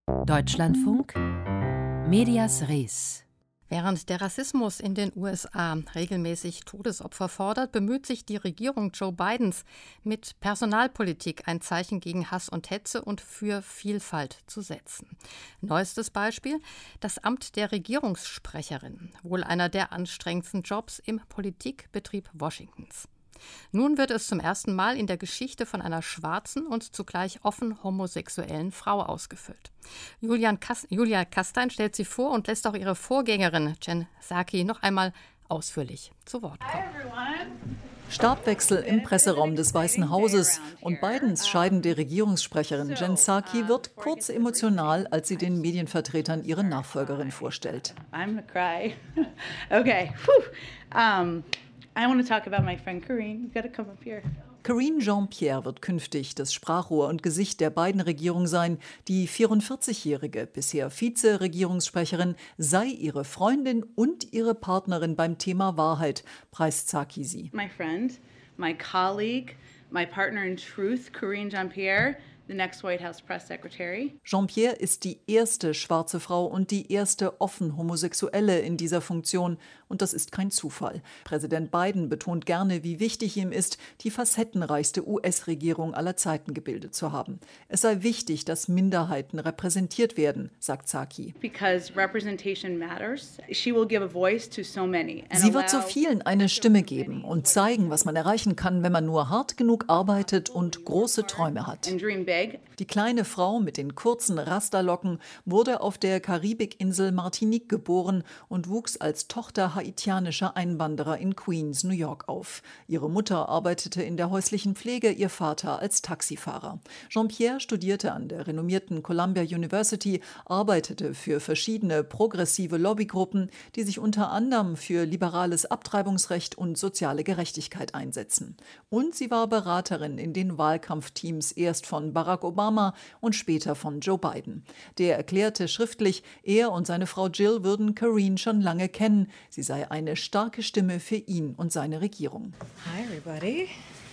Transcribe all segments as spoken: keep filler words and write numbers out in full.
Deutschlandfunk Medias Res. Während der Rassismus in den U S A regelmäßig Todesopfer fordert, bemüht sich die Regierung Joe Bidens mit Personalpolitik ein Zeichen gegen Hass und Hetze und für Vielfalt zu setzen. Neuestes Beispiel: das Amt der Regierungssprecherin, wohl einer der anstrengendsten Jobs im Politikbetrieb Washingtons. Nun wird es zum ersten Mal in der Geschichte von einer schwarzen und zugleich offen homosexuellen Frau ausgefüllt. Julian Kas- Julia Kastein stellt sie vor und lässt auch ihre Vorgängerin Jen Psaki noch einmal ausführlich zu Wort kommen. Stabwechsel im Presseraum des Weißen Hauses und Bidens scheidende Regierungssprecherin Jen Psaki wird kurz emotional, als sie den Medienvertretern ihre Nachfolgerin vorstellt. I'm gonna cry. Okay. Whew. Um I want to talk about my friend Karine. You've got to come up here. Karine Jean-Pierre wird künftig das Sprachrohr und Gesicht der beiden Regierungen sein. Die vierundvierzigjährige, bisher Vize-Regierungssprecherin, sei ihre Freundin und ihre Partnerin beim Thema Wahrheit, preist Psaki sie. My friend, my colleague, my partner in truth, Karine Jean-Pierre, the next White House Press Secretary. Jean-Pierre ist die erste schwarze Frau und die erste offen Homosexuelle in dieser Funktion. Und das ist kein Zufall. Präsident Biden betont gerne, wie wichtig ihm ist, die facettenreichste U S-Regierung aller Zeiten gebildet zu haben. Es sei wichtig, dass Minderheiten repräsentiert werden, sagt Psaki. Because representation matters. She will give a voice to so many. Sie wird so vielen eine Stimme geben und zeigen, was man erreichen kann, wenn man nur hart genug arbeitet und große Träume hat. Die kleine Frau mit den kurzen Rasterlocken wurde auf der Karibikinsel Martinique geboren und wuchs als Tochter haitianischer Einwanderer in Queens, New York auf. Ihre Mutter arbeitete in der häuslichen Pflege, ihr Vater als Taxifahrer. Jean-Pierre studierte an der renommierten Columbia University, arbeitete für verschiedene progressive Lobbygruppen, die sich unter anderem für liberales Abtreibungsrecht und soziale Gerechtigkeit einsetzen. Und sie war Beraterin in den Wahlkampfteams erst von Barack Obama und später von Joe Biden. Der erklärte schriftlich, er und seine Frau Jill würden Karine schon lange kennen. Sie sei eine starke Stimme für ihn und seine Regierung. Hi everybody.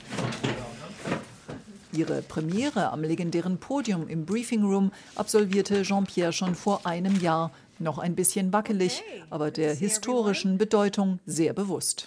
Ihre Premiere am legendären Podium im Briefing Room absolvierte Jean-Pierre schon vor einem Jahr. Noch ein bisschen wackelig, aber der historischen Bedeutung sehr bewusst.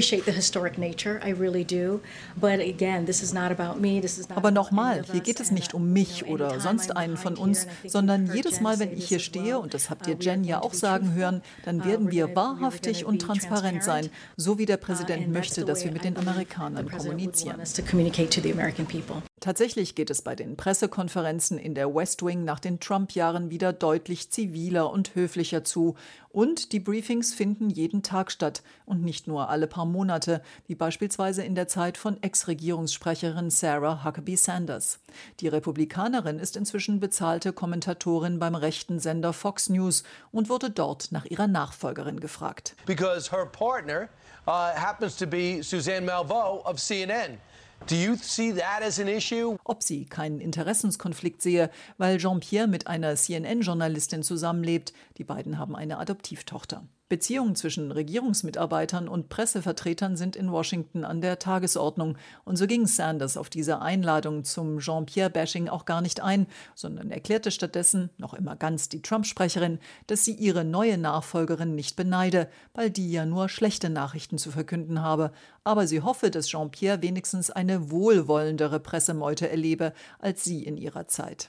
Aber nochmal, hier geht es nicht um mich oder sonst einen von uns, sondern jedes Mal, wenn ich hier stehe, und das habt ihr Jen ja auch sagen hören, dann werden wir wahrhaftig und transparent sein, so wie der Präsident möchte, dass wir mit den Amerikanern kommunizieren. Tatsächlich geht es bei den Pressekonferenzen in der West Wing nach den Trump-Jahren wieder deutlich ziviler und höflicher zu. Und die Briefings finden jeden Tag statt und nicht nur alle paar Monate, wie beispielsweise in der Zeit von Ex-Regierungssprecherin Sarah Huckabee Sanders. Die Republikanerin ist inzwischen bezahlte Kommentatorin beim rechten Sender Fox News und wurde dort nach ihrer Nachfolgerin gefragt. Because her partner uh, happens to be Suzanne Malveaux of C N N. Do you see that as an issue? Ob sie keinen Interessenskonflikt sehe, weil Jean-Pierre mit einer C N N-Journalistin zusammenlebt. Die beiden haben eine Adoptivtochter. Beziehungen zwischen Regierungsmitarbeitern und Pressevertretern sind in Washington an der Tagesordnung. Und so ging Sanders auf diese Einladung zum Jean-Pierre-Bashing auch gar nicht ein, sondern erklärte stattdessen, noch immer ganz die Trump-Sprecherin, dass sie ihre neue Nachfolgerin nicht beneide, weil die ja nur schlechte Nachrichten zu verkünden habe. Aber sie hoffe, dass Jean-Pierre wenigstens eine wohlwollendere Pressemeute erlebe als sie in ihrer Zeit.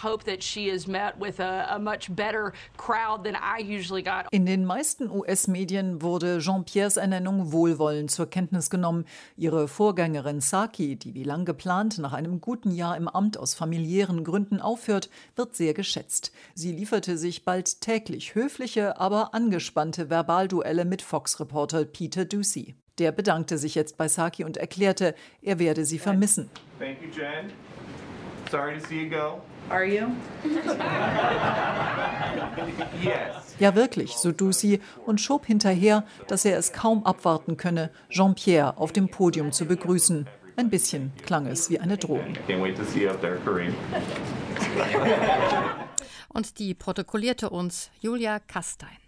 In den meisten U S-Medien wurde Jean-Pierres Ernennung wohlwollend zur Kenntnis genommen. Ihre Vorgängerin Psaki, die wie lang geplant nach einem guten Jahr im Amt aus familiären Gründen aufhört, wird sehr geschätzt. Sie lieferte sich bald täglich höfliche, aber angespannte Verbalduelle mit Fox-Reporter Peter Doocy. Der bedankte sich jetzt bei Psaki und erklärte, er werde sie vermissen. Thank you, Jen. Sorry to see you go. Are you? Yes. Ja wirklich, so Doocy, und schob hinterher, dass er es kaum abwarten könne, Jean-Pierre auf dem Podium zu begrüßen. Ein bisschen klang es wie eine Drohung. Can't wait to see you up there, Karine. Und die protokollierte uns Julia Kastein.